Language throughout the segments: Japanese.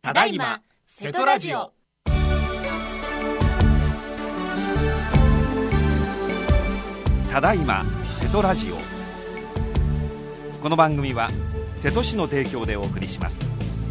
ただいま瀬戸ラジオ。 ただいま瀬戸ラジオ。この番組は瀬戸市の提供でお送りします。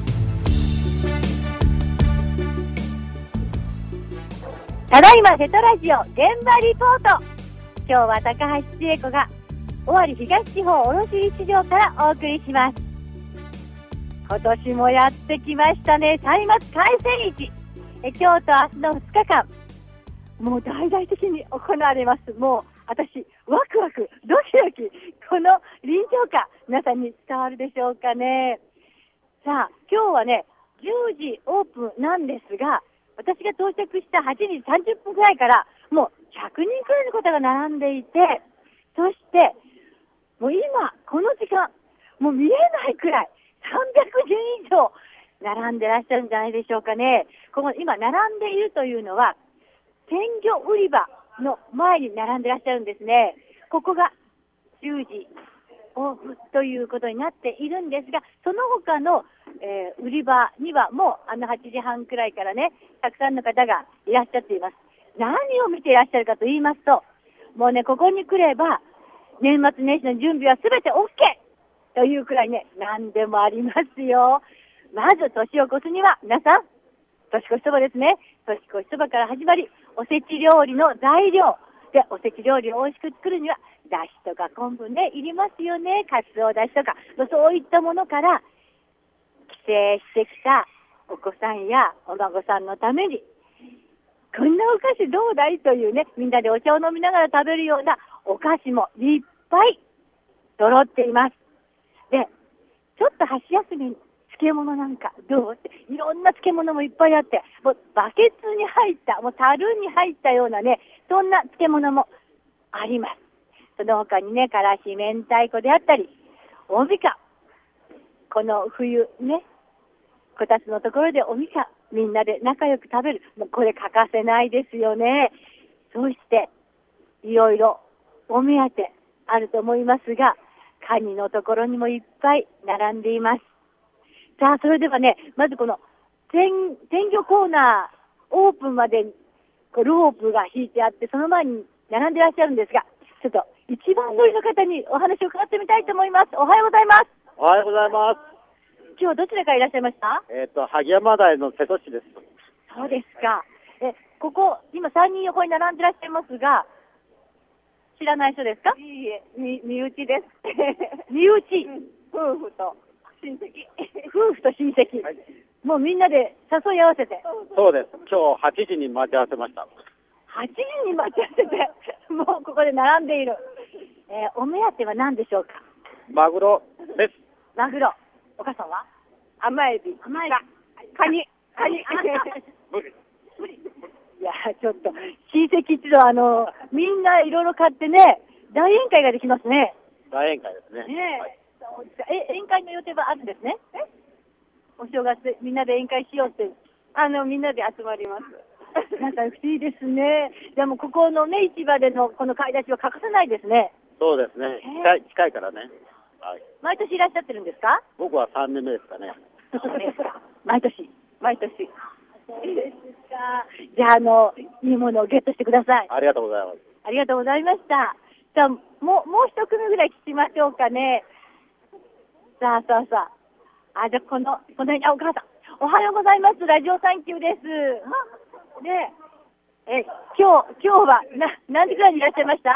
ただいま瀬戸ラジオ現場リポート。今日は高橋千恵子が尾張東地方卸売市場からお送りします。今年もやってきましたね、歳末海鮮市。今日と明日の2日間、もう大々的に行われます。もう私ワクワクドキドキ、この臨場感皆さんに伝わるでしょうかね。さあ今日はね10時オープンなんですが、私が到着した8時30分くらいからもう100人くらいの方が並んでいて、そしてもう今この時間もう見えないくらい300人以上並んでらっしゃるんじゃないでしょうかね。この今並んでいるというのは鮮魚売り場の前に並んでらっしゃるんですね。ここが10時オープンということになっているんですが、その他の、売り場にはもう8時半くらいからねたくさんの方がいらっしゃっています。何を見ていらっしゃるかと言いますと、もうねここに来れば年末年始の準備はすべて OKというくらいね、何でもありますよ。まず年を越すには皆さん年越しそばですね。年越しそばから始まり、おせち料理の材料で、おせち料理を美味しく作るにはだしとか昆布ねいりますよね。かつおだしとかそういったものから、帰省してきたお子さんやお孫さんのためにこんなお菓子どうだいというね、みんなでお茶を飲みながら食べるようなお菓子もいっぱい揃っています。で、ちょっと箸休めに漬物なんかどうって、いろんな漬物もいっぱいあって、もうバケツに入った、もう樽に入ったようなね、そんな漬物もあります。その他にね、からし明太子であったり、おみかん、この冬ね、こたつのところでおみかんみんなで仲良く食べる、もうこれ欠かせないですよね。そしていろいろお目当てあると思いますが、カニのところにもいっぱい並んでいます。さあそれではね、まずこの鮮魚コーナーオープンまでロープが引いてあって、その前に並んでいらっしゃるんですが、ちょっと一番乗りの方にお話を伺ってみたいと思います。おはようございます。 おはようございます。 今日どちらからいらっしゃいました？ 萩山台の瀬戸市です。 そうですか。ここ今3人横に並んでいらっしゃいますが、知らない人ですか？ いいえ、身内です。 身内、 夫婦と親戚。 夫婦と親戚、はい、もうみんなで誘い合わせて。 そうです。今日8時に待ち合わせました。 8時に待ち合わせてもうここで並んでいる。お目当ては何でしょうか？ マグロです。 マグロ。お母さんは？ 甘エビ。 甘エビ。 カニ。 無理。 いやちょっと親戚一同みんないろいろ買ってね、大宴会ができますね。 大宴会ですね。 はい、そうですか。宴会の予定はあるんですね。お正月でみんなで宴会しようって。 みんなで集まります。 なんか不思議ですね。でもここのね市場でのこの買い出しは欠かせないですね。 そうですね。近いからね。はい。 毎年いらっしゃってるんですか？ 僕は3年目ですかね。 そうですか。毎年。 そうですか。 じゃあいいものをゲットしてください。 ありがとうございます。 ありがとうございました。じゃあもう一組ぐらい聞きましょうかね。さあ。じゃあこの辺にお母さん、おはようございます。ラジオサンキューです。ね今日は何時くらいにいらっしゃいました？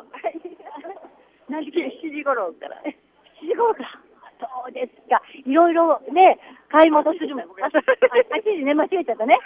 何時くらい？7時頃から。 7時頃から。そうですか。いろいろね買い物するもん。8時ね間違えちゃったね。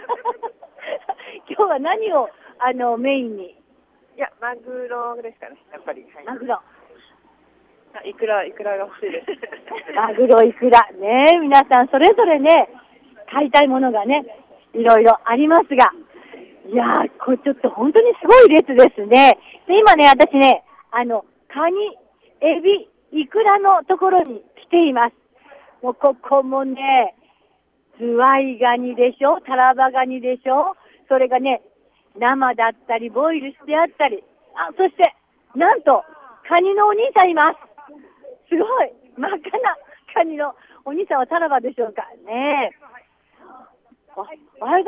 今日は何をメインに？ いやマグロですかね。やっぱり。はい、 マグロ。 イクラが欲しいです。 マグロイクラね、皆さんそれぞれね買いたいものがねいろいろありますが、いやーこれちょっと本当にすごい列ですね。で今ね私ねカニ、エビ、イクラのところに来ています。もうここもねズワイガニでしょ、タラバガニでしょ、それがね生だったりボイルしてあったり、そしてなんとカニのお兄さんいます。すごい真っ赤なカニのお兄さんはタラバでしょうかね。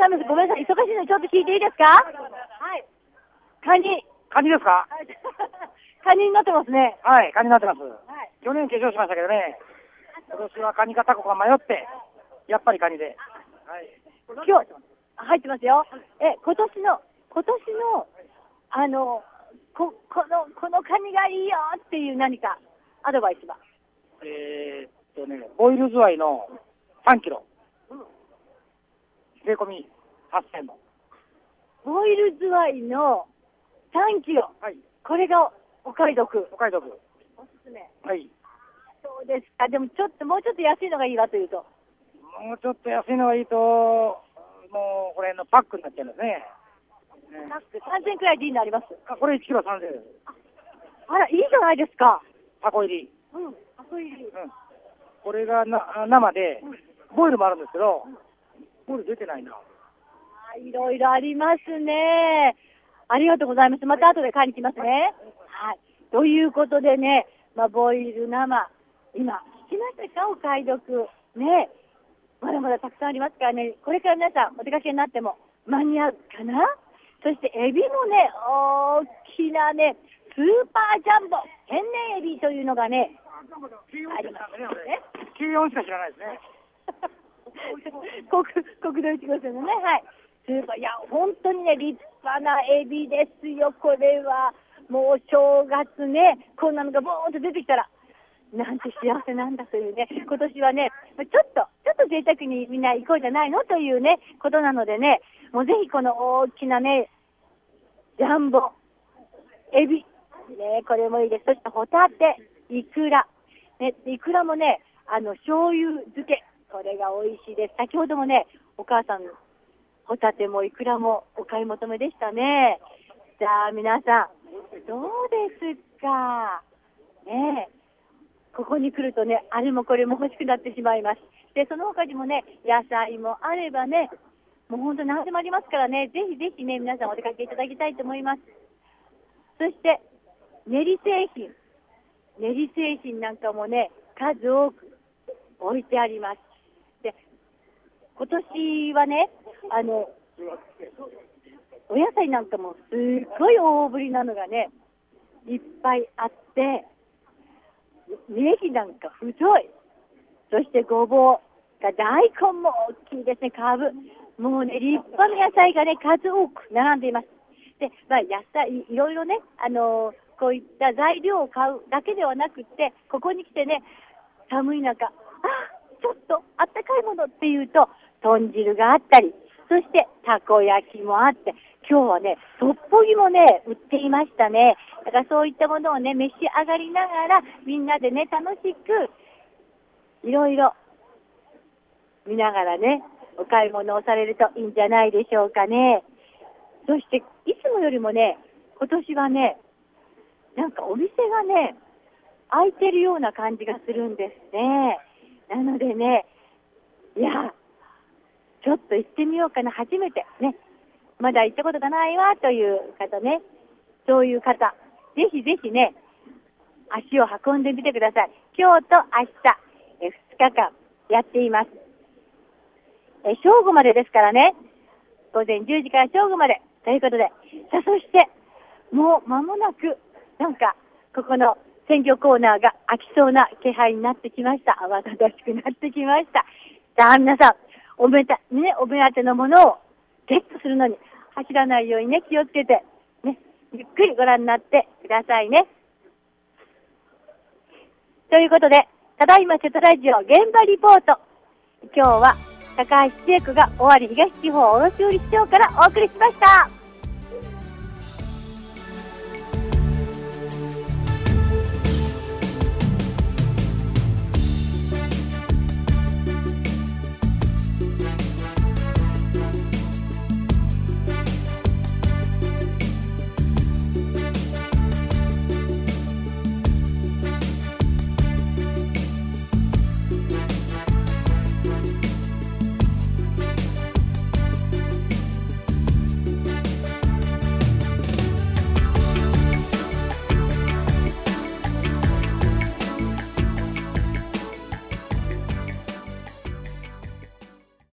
ざいます。ごめんなさい。忙しいのでちょっと聞いていいですか？はい。カニ。 カニですか？ カニになってますね。 はい、カニになってます。 はい。 去年化粧しましたけどね、今年はカニかタコか迷って、やっぱりカニで。はい。 今日、入ってますよ。今年の、このカニがいいよっていう何かアドバイスは？ ボイルズワイの3キロ。税込み8000円の。 ボイルズワイの3キロ。 はい。 これがお買い得。 お買い得。 おすすめ。 はい。 そうですか。でももうちょっと安いのがいいわというと。 もうちょっと安いのがいいと、もうこれのパックになっちゃいますね。 パック3000くらいでいいのあります？ これ1キロ3000円です。 あら、いいじゃないですか。 タコ入り。 タコ入り。 これが生で、ボイルもあるんですけど、ボイル出てないな。 いろいろありますね。ありがとうございます。また後で買いに来ますね。はい。ということでね、ボイル生、今、聞きましたか？お買い得。ね。まだまだたくさんありますからね、これから皆さんお出かけになっても間に合うかな。そしてエビもね、大きなね、スーパージャンボ、天然エビというのがね、ありますね。 94しか知らないですね。 国道1号線のね、はい。スーパー、いや、本当にね、立派なエビですよ、これは。もう正月ね、こんなのがボーンと出てきたら、なんて幸せなんだというね、今年はね、ちょっと贅沢にみんな行こうじゃないのというね、ことなのでね、もうぜひこの大きなね、ジャンボ、エビ、ね、これもいいです。そしてホタテ、イクラ、ね、イクラもね、醤油漬け、これが美味しいです。先ほどもね、お母さん、ホタテもイクラもお買い求めでしたね。じゃあ皆さん、どうですかね。ここに来るとね、あれもこれも欲しくなってしまいます。で、その他にもね、野菜もあればね、もう本当に何でもありますからね、ぜひぜひね、皆さんお出かけいただきたいと思います。そして、練り製品なんかもね、数多く置いてあります。で、今年はね、お野菜なんかもすっごい大ぶりなのがね、いっぱいあって、ネギなんか太い。そしてごぼうが、大根も大きいですね、カブ。もうね、立派な野菜がね、数多く並んでいます。で、野菜、いろいろね、こういった材料を買うだけではなくって、ここに来てね、寒い中、ちょっとあったかいものっていうと、豚汁があったり、そしてたこ焼きもあって、今日はね、トッポギもね、売っていましたね。だからそういったものをね、召し上がりながら、みんなでね、楽しく、いろいろ見ながらね、お買い物をされるといいんじゃないでしょうかね。そして、いつもよりもね、今年はね、なんかお店がね、開いてるような感じがするんですね。なのでね、いや、ちょっと行ってみようかな、初めてね。まだ行ったことがないわという方ね、そういう方、ぜひぜひね、足を運んでみてください。今日と明日、2日間やっています。正午までですからね、午前10時から正午までということで、さあそしてもう間もなくなんかここの鮮魚コーナーが開きそうな気配になってきました。慌ただしくなってきました。さあ皆さん、お目当てのものをゲットするのに走らないようにね、気をつけてね、ゆっくりご覧になってくださいね。ということで、ただいま瀬戸ラジオ現場リポート、今日は高橋千恵子が尾張東地方卸売市場からお送りしました。